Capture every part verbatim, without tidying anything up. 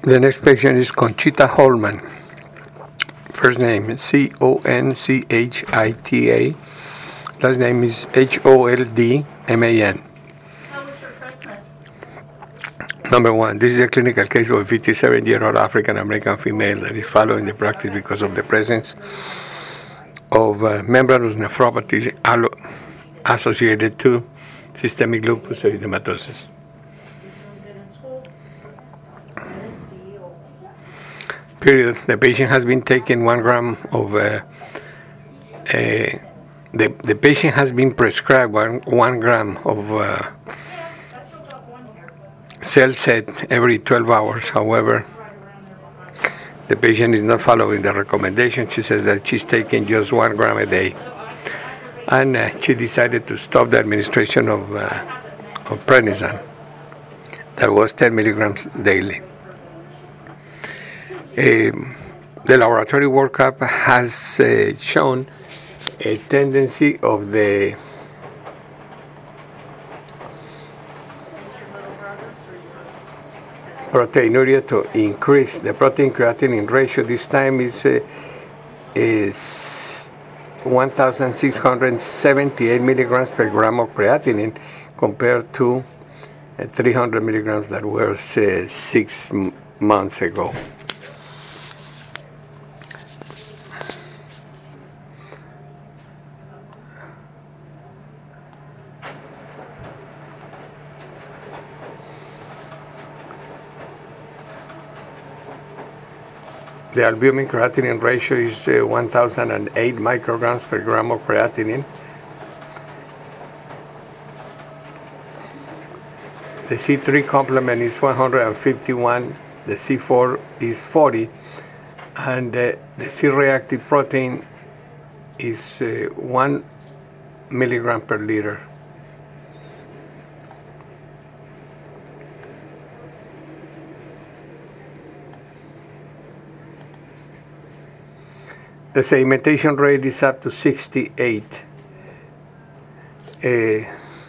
The next patient is Conchita Holman. First name C O N C H I T A. Last name is H O L D M A N. How was your Christmas? Number one, this is a clinical case of a fifty-seven-year-old African-American female that is following the practice because of the presence of uh, membranous nephropathy associated to systemic lupus erythematosus. Period. The patient has been taking one gram of, uh, uh, the, the patient has been prescribed one, one gram of uh, CellCept every twelve hours. However, the patient is not following the recommendation. She says that she's taking just one gram a day. And uh, she decided to stop the administration of, uh, of prednisone. That was ten milligrams daily. Um, the laboratory workup has uh, shown a tendency of the proteinuria to increase. The protein creatinine ratio this time is uh, is one thousand six hundred seventy-eight milligrams per gram of creatinine compared to uh, three hundred milligrams that was uh, six m- months ago. The albumin creatinine ratio is uh, one thousand eight micrograms per gram of creatinine. The C three complement is one hundred fifty-one, the C four is forty, and uh, the C-reactive protein is uh, one milligram per liter. The sedimentation rate is up to sixty-eight. Uh,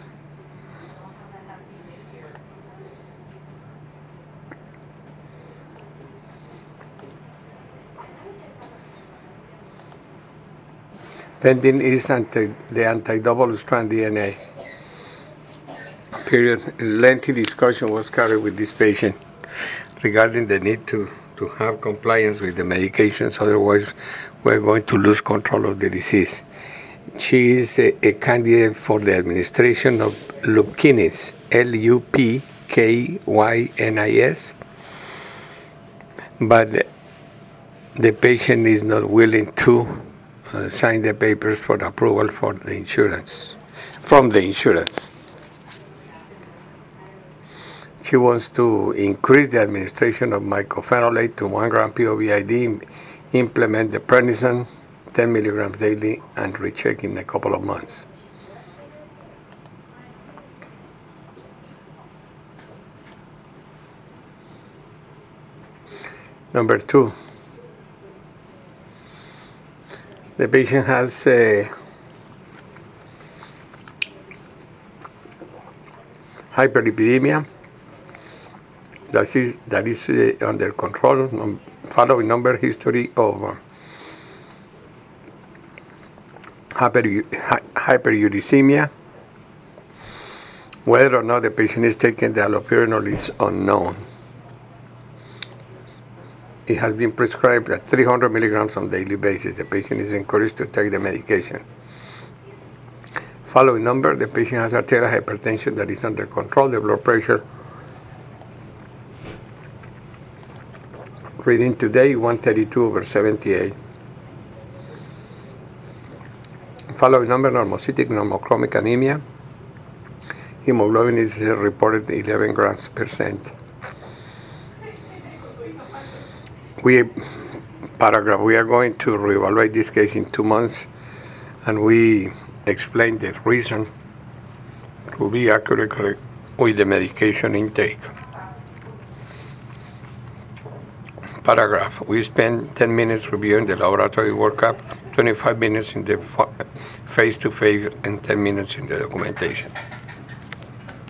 pending is anti, the anti-double strand D N A. Period. Lengthy discussion was carried with this patient regarding the need to, to have compliance with the medications, otherwise we're going to lose control of the disease. She is a, a candidate for the administration of Lupkynis, L U P K Y N I S, but the patient is not willing to uh, sign the papers for approval for the insurance, from the insurance. She wants to increase the administration of mycophenolate to one gram P O V I D, implement the prednisone, ten milligrams daily, and recheck in a couple of months. Number two, the patient has a hyperlipidemia that is, that is uh, under control, um, following number history of uh, hyper, hy, hyperuricemia. Whether or not the patient is taking the allopurinol is unknown. It has been prescribed at three hundred milligrams on a daily basis. The patient is encouraged to take the medication. Following number, the patient has arterial hypertension that is under control. The blood pressure reading today one thirty-two over seventy-eight. Following number, normocytic normochromic anemia. Hemoglobin is reported eleven grams percent. We, paragraph, we are going to reevaluate this case in two months, and we explain the reason to be accurate with the medication intake. Paragraph, we spend ten minutes reviewing the laboratory workup, twenty-five minutes in the face-to-face, and ten minutes in the documentation.